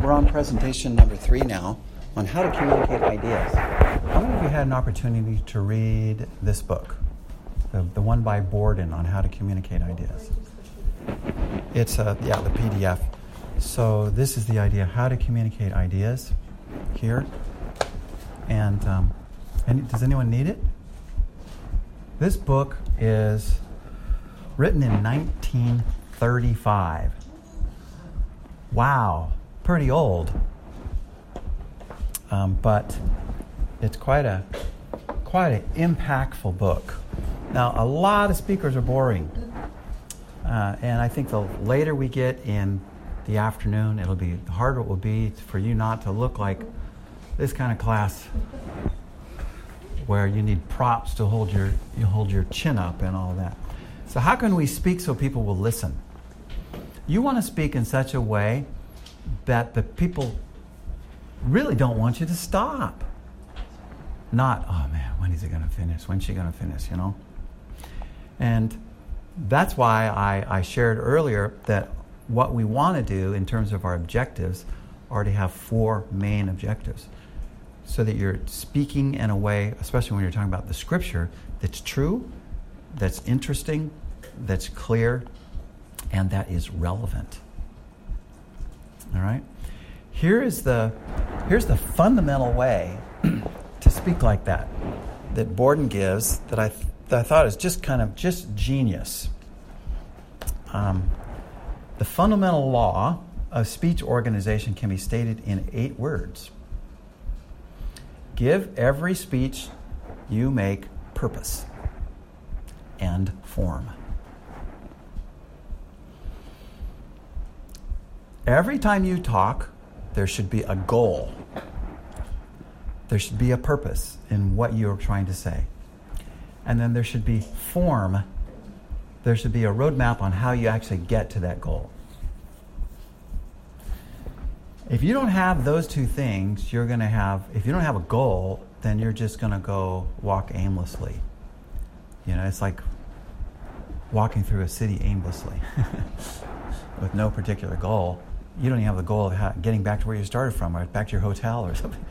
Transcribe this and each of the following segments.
We're on presentation number 3 now on how to communicate ideas. How many of you had an opportunity to read this book, the one by Borden on how to communicate ideas? It's the PDF. So this is the idea, how to communicate ideas here. And does anyone need it? This book is written in 1935. Wow, pretty old. But it's quite an impactful book. Now, a lot of speakers are boring. And I think the later we get in the afternoon, the harder it will be for you not to look like this kind of class where you need props to hold your chin up and all that. So how can we speak so people will listen? You want to speak in such a way that the people really don't want you to stop. Not, oh man, when is it going to finish? When's she going to finish, And that's why I shared earlier that what we want to do in terms of our objectives are to have 4 main objectives. So that you're speaking in a way, especially when you're talking about the scripture, that's true, that's interesting, that's clear, and that is relevant. All right? Here's the fundamental way to speak like that Borden gives that I thought is just genius. The fundamental law of speech organization can be stated in 8 words. Give every speech you make purpose and form. Every time you talk, there should be a goal. There should be a purpose in what you're trying to say. And then there should be form. There should be a roadmap on how you actually get to that goal. If you don't have those 2 things, if you don't have a goal, then you're just going to go walk aimlessly. It's like walking through a city aimlessly with no particular goal. You don't even have the goal of getting back to where you started from, or back to your hotel or something,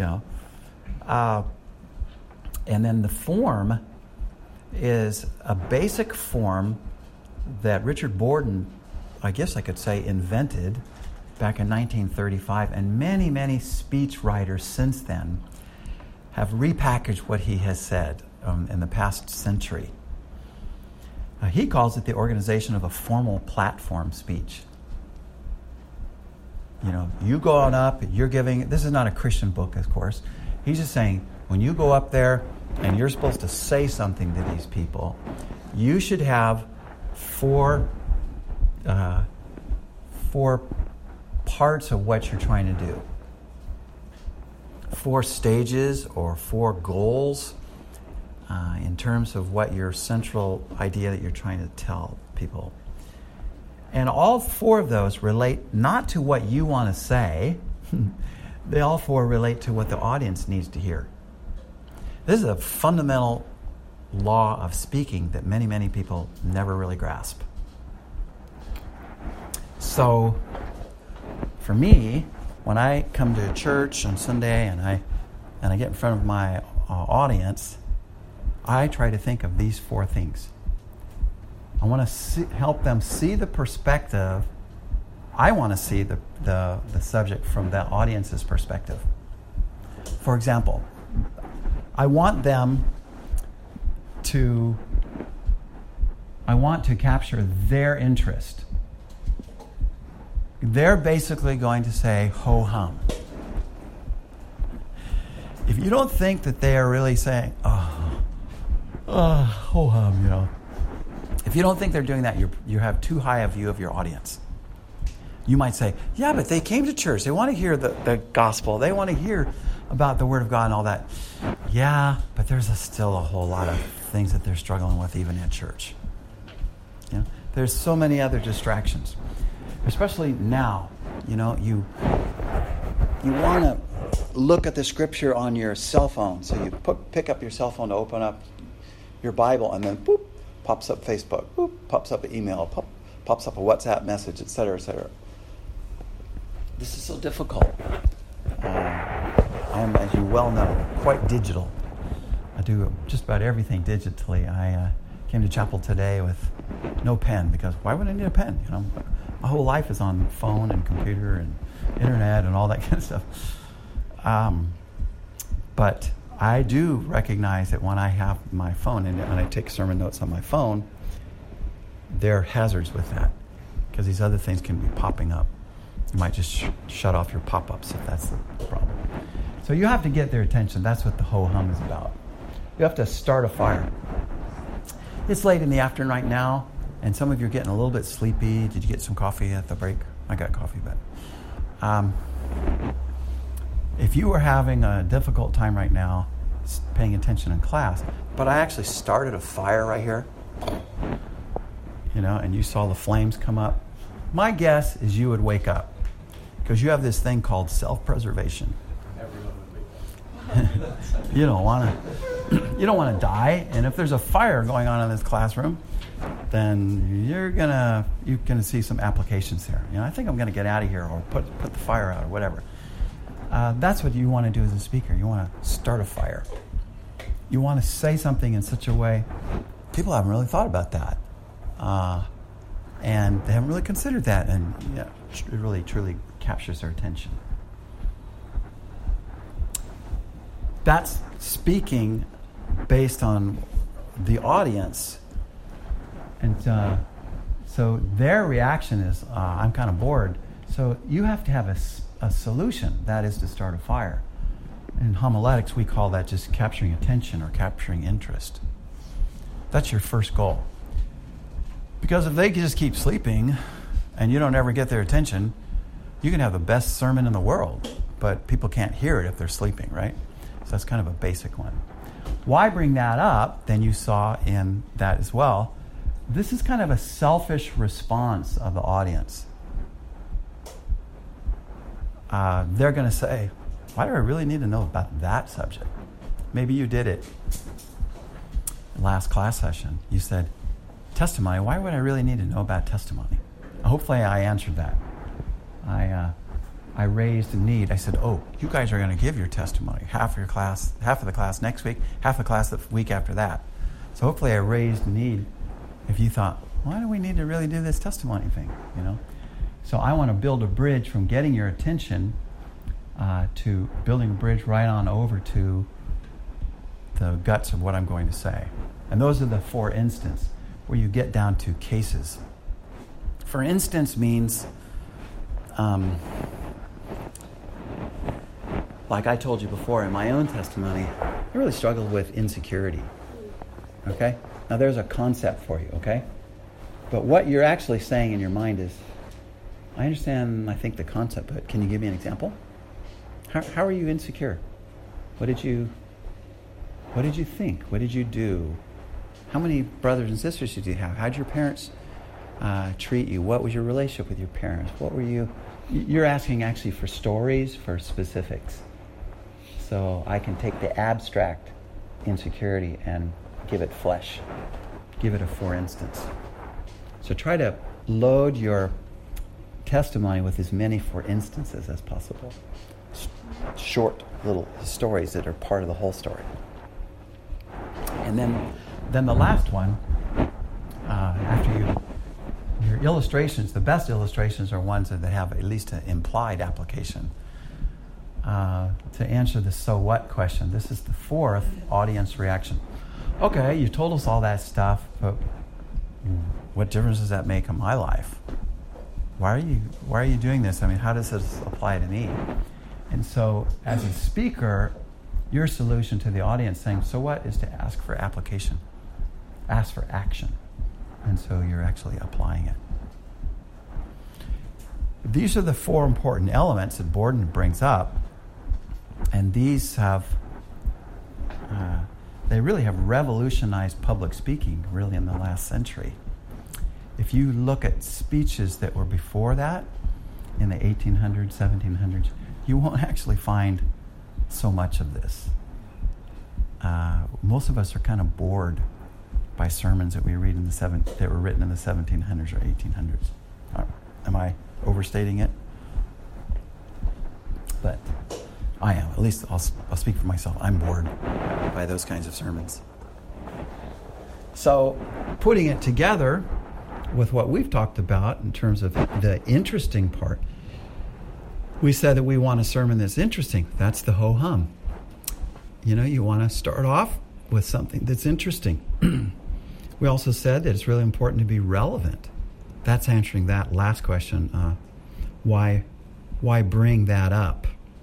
And then the form is a basic form that Richard Borden, I guess I could say, invented back in 1935, and many, many speech writers since then have repackaged what he has said in the past century. He calls it the organization of a formal platform speech. You go on up, you're giving, this is not a Christian book, of course. He's just saying, when you go up there and you're supposed to say something to these people, you should have 4 parts of what you're trying to do. 4 stages or 4 goals in terms of what your central idea that you're trying to tell people. And all 4 of those relate not to what you want to say. They all 4 relate to what the audience needs to hear. This is a fundamental law of speaking that many, many people never really grasp. So, for me, when I come to church on Sunday and I get in front of my audience, I try to think of these 4 things. I want to help them see the perspective. I want to see the subject from the audience's perspective. For example, I want to capture their interest. They're basically going to say, ho-hum. If you don't think that they are really saying, ho-hum, if you don't think they're doing that, you have too high a view of your audience. You might say, yeah, but they came to church. They want to hear the gospel. They want to hear about the Word of God and all that. Yeah, but there's still a whole lot of things that they're struggling with even at church. There's so many other distractions. Especially now, you want to look at the scripture on your cell phone. So you pick up your cell phone to open up your Bible, and then boop, pops up Facebook, boop, pops up an email, pops up a WhatsApp message, etc., etc. this is so difficult. I am, as you well know, quite digital. I do just about everything digitally. I came to chapel today with no pen because why would I need a pen? You know, my whole life is on phone and computer and internet and all that kind of stuff. But I do recognize that when I have my phone and when I take sermon notes on my phone, there are hazards with that because these other things can be popping up. You might just shut off your pop-ups if that's the problem. So you have to get their attention. That's what the ho-hum is about. You have to start a fire. It's late in the afternoon right now, and some of you are getting a little bit sleepy. Did you get some coffee at the break? I got coffee, but if you were having a difficult time right now paying attention in class, but I actually started a fire right here, you know, and you saw the flames come up, my guess is you would wake up because you have this thing called self-preservation. You don't want to die, and if there's a fire going on in this classroom, then you're gonna see some applications here. You know, I think I'm gonna get out of here or put the fire out or whatever. That's what you want to do as a speaker. You want to start a fire. You want to say something in such a way people haven't really thought about that, and they haven't really considered that, and it really truly captures their attention. That's speaking based on the audience. And so their reaction is, I'm kind of bored. So you have to have a solution, that is to start a fire. In homiletics, we call that just capturing attention or capturing interest. That's your first goal. Because if they just keep sleeping and you don't ever get their attention, you can have the best sermon in the world, but people can't hear it if they're sleeping, right? So that's kind of a basic one. Why bring that up? Then you saw in that as well. This is kind of a selfish response of the audience. They're going to say, why do I really need to know about that subject? Maybe you did it last class session. You said, testimony, why would I really need to know about testimony? Hopefully I answered that. I raised a need. I said, you guys are going to give your testimony. Half of the class next week, half the class the week after that. So hopefully I raised a need if you thought, why do we need to really do this testimony thing? You know. So I want to build a bridge from getting your attention to building a bridge right on over to the guts of what I'm going to say. And those are the for instance, where you get down to cases. For instance means, like I told you before in my own testimony, I really struggled with insecurity. Okay? Now there's a concept for you, okay? But what you're actually saying in your mind is, I understand, I think, the concept, but can you give me an example? How are you insecure? What did you think? What did you do? How many brothers and sisters did you have? How did your parents treat you? What was your relationship with your parents? What were you... You're asking actually for stories, for specifics. So I can take the abstract insecurity and give it flesh. Give it a for instance. So try to load your testimony with as many for instances as possible. Short little stories that are part of the whole story. And then the last one, after your illustrations, the best illustrations are ones that have at least an implied application. To answer the so what question, this is the fourth audience reaction. Okay, you told us all that stuff, but what difference does that make in my life? Why are you doing this? I mean, how does this apply to me? And so, as a speaker, your solution to the audience saying, so what, is to ask for application. Ask for action. And so you're actually applying it. These are the four important elements that Borden brings up. And these have, they really have revolutionized public speaking, really, in the last century. If you look at speeches that were before that, in the 1800s, 1700s, you won't actually find so much of this. Most of us are kind of bored by sermons that we read that were written in the 1700s or 1800s. Am I overstating it? I am. At least I'll speak for myself. I'm bored by those kinds of sermons. So putting it together with what we've talked about in terms of the interesting part, we said that we want a sermon that's interesting. That's the ho-hum. You want to start off with something that's interesting. We also said that it's really important to be relevant. That's answering that last question. Why bring that up?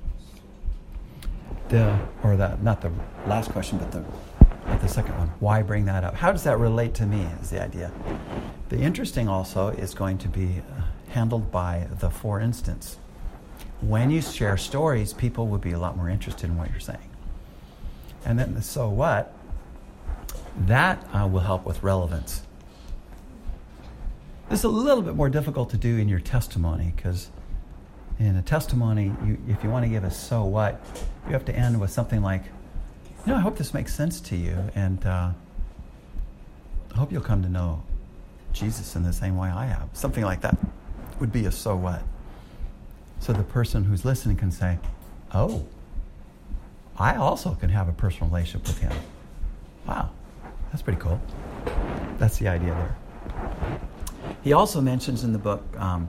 Not the last question, but the second one. Why bring that up? How does that relate to me is the idea. The interesting also is going to be handled by the for instance. When you share stories, people will be a lot more interested in what you're saying. And then the so what, that will help with relevance. This is a little bit more difficult to do in your testimony, because in a testimony, if you want to give a so what, you have to end with something like, I hope this makes sense to you, and I hope you'll come to know Jesus in the same way I have. Something like that would be a so what. So the person who's listening can say, oh, I also can have a personal relationship with him. Wow, that's pretty cool. That's the idea there. He also mentions in the book,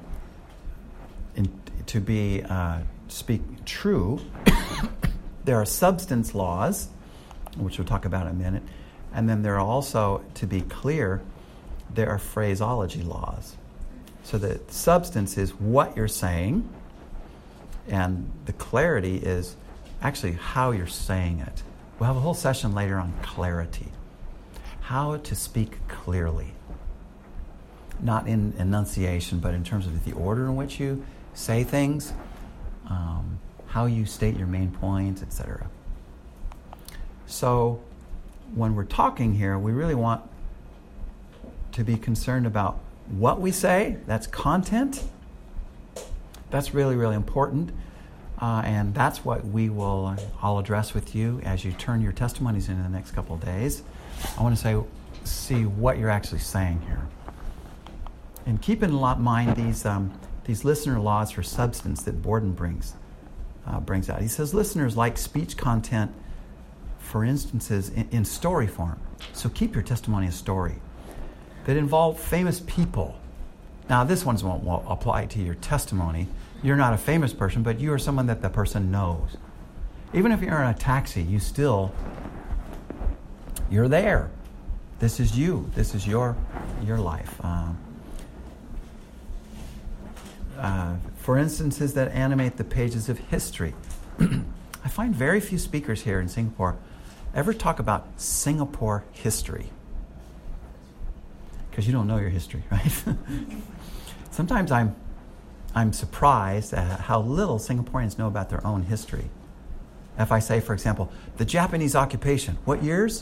to speak true, there are substance laws, which we'll talk about in a minute, and then there are also, to be clear, there are phraseology laws. So the substance is what you're saying, and the clarity is actually how you're saying it. We'll have a whole session later on clarity. How to speak clearly. Not in enunciation, but in terms of the order in which you say things, how you state your main points, etc. So when we're talking here, we really want to be concerned about what we say. That's content. That's really, really important. And that's what I'll address with you as you turn your testimonies in the next couple of days. I want to see what you're actually saying here. And keep in mind these listener laws for substance that Borden brings out. He says listeners like speech content, for instances, in story form. So keep your testimony a story that involve famous people. Now, this one won't apply to your testimony. You're not a famous person, but you are someone that the person knows. Even if you're in a taxi, you're there. This is you. This is your life. For instances that animate the pages of history. I find very few speakers here in Singapore ever talk about Singapore history. Because you don't know your history, right? Sometimes I'm surprised at how little Singaporeans know about their own history. If I say, for example, the Japanese occupation, what years?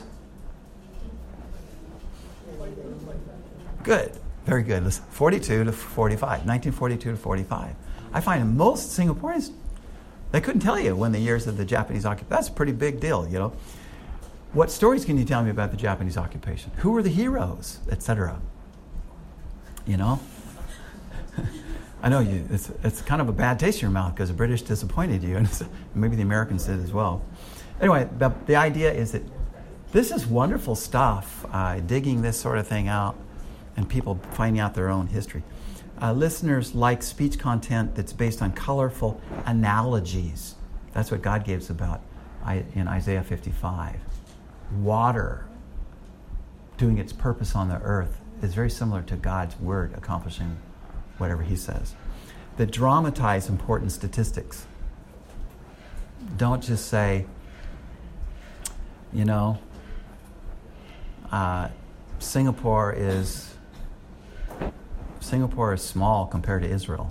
Good. Very good. 42 to 45, 1942 to 45. I find most Singaporeans, they couldn't tell you when the years of the Japanese occupation. That's a pretty big deal, What stories can you tell me about the Japanese occupation? Who were the heroes, etc.? I know it's kind of a bad taste in your mouth because the British disappointed you, and maybe the Americans did as well. Anyway, the idea is that this is wonderful stuff, digging this sort of thing out and people finding out their own history. Listeners like speech content that's based on colorful analogies. That's what God gives about in Isaiah 55. Water doing its purpose on the earth is very similar to God's word accomplishing whatever he says. That dramatize important statistics. Don't just say, Singapore is small compared to Israel.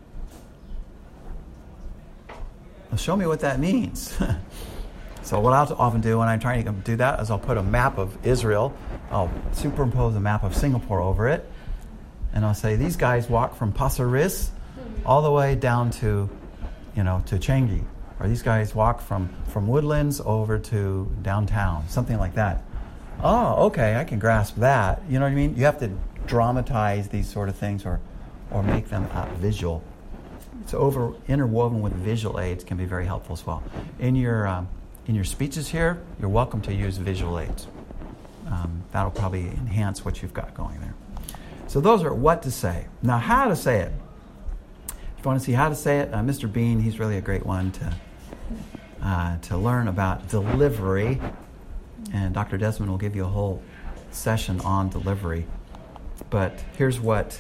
Well, show me what that means. So what I'll often do when I'm trying to do that is I'll put a map of Israel, I'll superimpose a map of Singapore over it, and I'll say these guys walk from Pasir Ris all the way down to, to Changi, or these guys walk from Woodlands over to downtown, something like that. Oh, okay, I can grasp that. You know what I mean? You have to dramatize these sort of things or make them visual. it's interwoven with visual aids can be very helpful as well. In your speeches here, you're welcome to use visual aids. That'll probably enhance what you've got going there. So those are what to say. Now, how to say it. If you want to see how to say it, Mr. Bean, he's really a great one to learn about delivery. And Dr. Desmond will give you a whole session on delivery. But here's what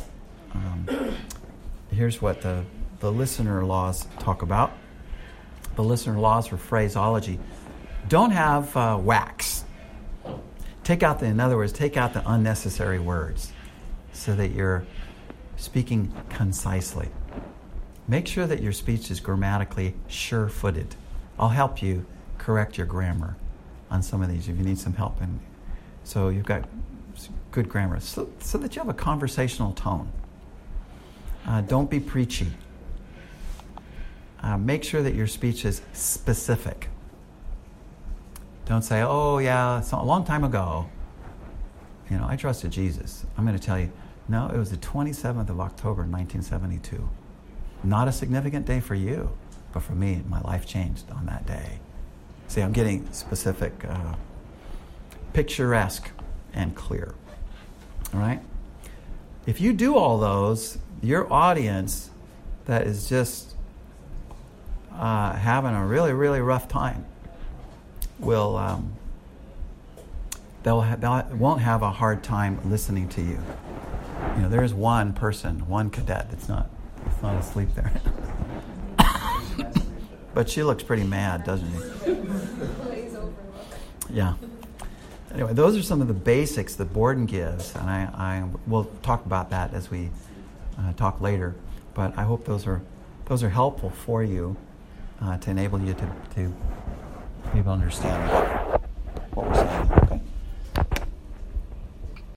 the listener laws talk about. The listener laws for phraseology. Don't have wax. In other words, take out the unnecessary words so that you're speaking concisely. Make sure that your speech is grammatically sure-footed. I'll help you correct your grammar on some of these if you need some help. And so you've got good grammar so that you have a conversational tone. Don't be preachy. Make sure that your speech is specific. Don't say, oh yeah, it's a long time ago. I trusted Jesus. I'm going to tell you, no, it was the 27th of October, 1972. Not a significant day for you, but for me, my life changed on that day. See, I'm getting specific, picturesque, and clear. All right? If you do all those, your audience that is just having a really, really rough time will won't have a hard time listening to you. There is one person, one cadet that's not asleep there. But she looks pretty mad, doesn't she? Yeah. Anyway, those are some of the basics that Borden gives, and I will talk about that as we talk later. But I hope those are helpful for you to enable you to be able to understand